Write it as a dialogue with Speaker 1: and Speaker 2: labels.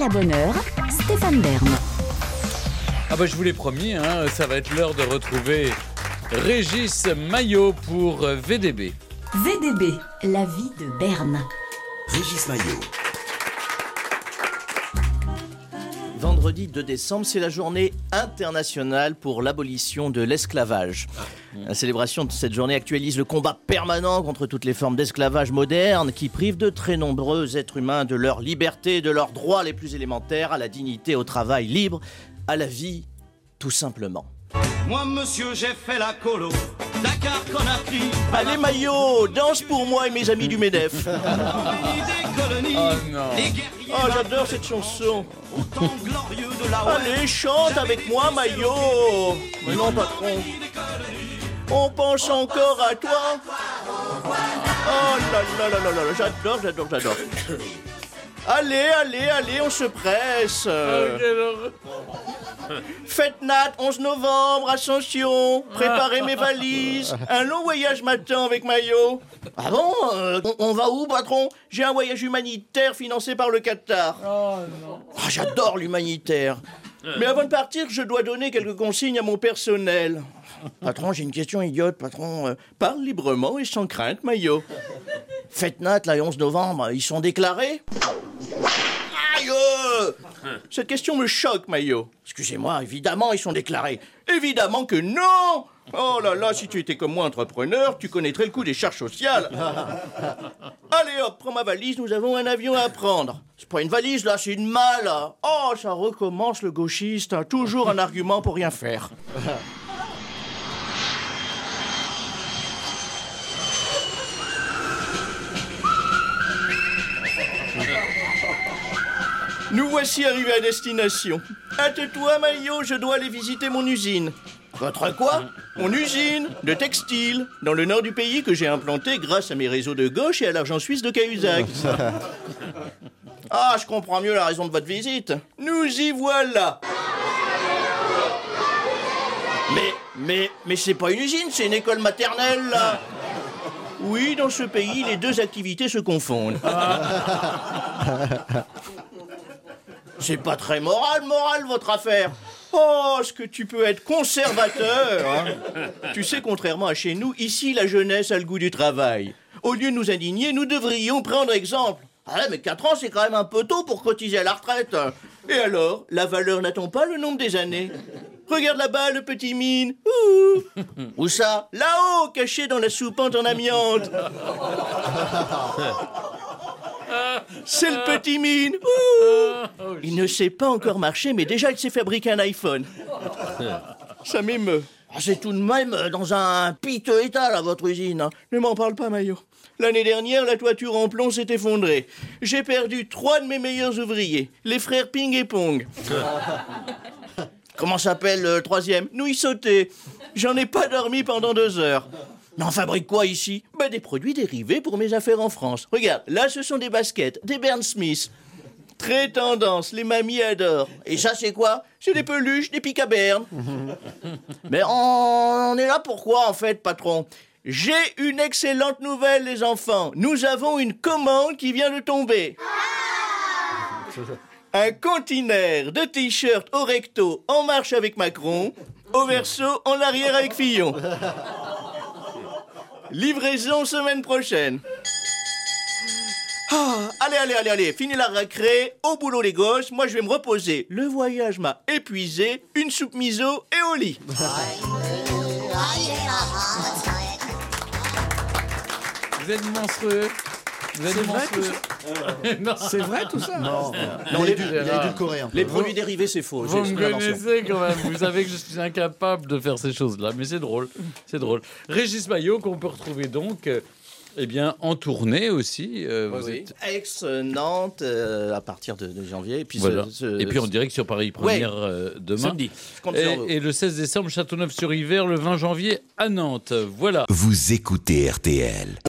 Speaker 1: la bonne heure, Stéphane Bern.
Speaker 2: Ah bah je vous l'ai promis, ça va être l'heure de retrouver Régis Maillot pour VDB.
Speaker 1: VDB, la vie de Bern.
Speaker 3: Régis Maillot.
Speaker 4: Vendredi 2 décembre, c'est la journée internationale pour l'abolition de l'esclavage. La célébration de cette journée actualise le combat permanent contre toutes les formes d'esclavage moderne qui privent de très nombreux êtres humains de leur liberté, de leurs droits les plus élémentaires, à la dignité, au travail libre, à la vie, tout simplement.
Speaker 5: Moi, monsieur, j'ai fait la colo. Dakar, Conakry.
Speaker 4: Allez, Maillot, danse pour moi et mes amis du MEDEF.
Speaker 5: Des colonies.
Speaker 2: Oh non.
Speaker 5: Les guerriers.
Speaker 4: Oh, j'adore cette chanson.
Speaker 5: Autant glorieux de la
Speaker 4: Allez, chante avec moi, Maillot. Mais non, patron. On pense encore à toi. Oh là là là là là, j'adore. Allez, on se presse. Fête Nat, 11 novembre, Ascension. Préparez mes valises. Un long voyage m'attend avec Maillot. Ah bon on va où, patron? J'ai un voyage humanitaire financé par le Qatar.
Speaker 2: Oh non.
Speaker 4: Ah, j'adore l'humanitaire. Mais avant de partir, je dois donner quelques consignes à mon personnel. Patron, j'ai une question idiote, patron. Parle librement et sans crainte, Maillot. Fête Nat, là, le 11 novembre, ils sont déclarés? Aïe! Cette question me choque, Maillot. Excusez-moi, évidemment, ils sont déclarés. Évidemment que non! Oh là là, si tu étais comme moi entrepreneur, tu connaîtrais le coût des charges sociales. Allez hop, prends ma valise, nous avons un avion à prendre. C'est pas une valise là, c'est une malle. Oh, ça recommence le gauchiste, hein. Toujours un argument pour rien faire. Nous voici arrivés à destination. Hâte-toi, Maillot, je dois aller visiter mon usine. Votre quoi? Mon usine de textile, dans le nord du pays que j'ai implanté grâce à mes réseaux de gauche et à l'argent suisse de Cahuzac. Ah, je comprends mieux la raison de votre visite. Nous y voilà. Mais c'est pas une usine, c'est une école maternelle, là. Oui, dans ce pays, les deux activités se confondent. C'est pas très moral, votre affaire. Oh, est-ce que tu peux être conservateur, hein? Tu sais, contrairement à chez nous, ici, la jeunesse a le goût du travail. Au lieu de nous indigner, nous devrions prendre exemple. Ah ouais, mais 4 ans, c'est quand même un peu tôt pour cotiser à la retraite. Et alors, la valeur n'attend pas le nombre des années? Regarde là-bas, le petit mine. Ouh. Où ça? Là-haut, caché dans la soupente en amiante. C'est le petit mine. Ouh. Il ne sait pas encore marcher, mais déjà il sait fabriquer un iPhone. Ça m'émeut. Ah, c'est tout de même dans un piteux état, là, votre usine. Hein. Ne m'en parle pas, Maillot. L'année dernière, la toiture en plomb s'est effondrée. J'ai perdu 3 de mes meilleurs ouvriers, les frères Ping et Pong. Comment s'appelle le troisième? Nouille sautée. J'en ai pas dormi pendant 2 heures. Mais on fabrique quoi ici? Des produits dérivés pour mes affaires en France. Regarde, là ce sont des baskets, des Bern Smith. Très tendance, les mamies adorent. Et ça c'est quoi? C'est des peluches, des pics à Berne. Mais on est là pourquoi en fait, patron? J'ai une excellente nouvelle, les enfants. Nous avons une commande qui vient de tomber. Un conteneur de t-shirts au recto en marche avec Macron, au verso en arrière avec Fillon. Livraison semaine prochaine. Ah, allez, fini la récré, au boulot les gosses, moi je vais me reposer. Le voyage m'a épuisé, une soupe miso et au lit.
Speaker 2: Vous êtes monstrueux. Non.
Speaker 6: C'est vrai tout ça?
Speaker 4: Non,
Speaker 6: Il a dû le coréen.
Speaker 4: les produits dérivés c'est faux.
Speaker 2: Vous
Speaker 4: c'est
Speaker 2: me
Speaker 4: une invention.
Speaker 2: connaissez quand même. Vous savez que je suis incapable de faire ces choses-là. Mais c'est drôle. Régis Maillot, qu'on peut retrouver donc en tournée aussi. Vous êtes...
Speaker 4: Aix, Nantes, à partir de janvier. Et puis,
Speaker 2: Voilà. Et puis en direct sur Paris Première demain.
Speaker 4: Samedi. Je compte sur vous.
Speaker 2: Et le 16 décembre, Châteauneuf-sur-Yver, le 20 janvier à Nantes. Voilà.
Speaker 3: Vous écoutez RTL.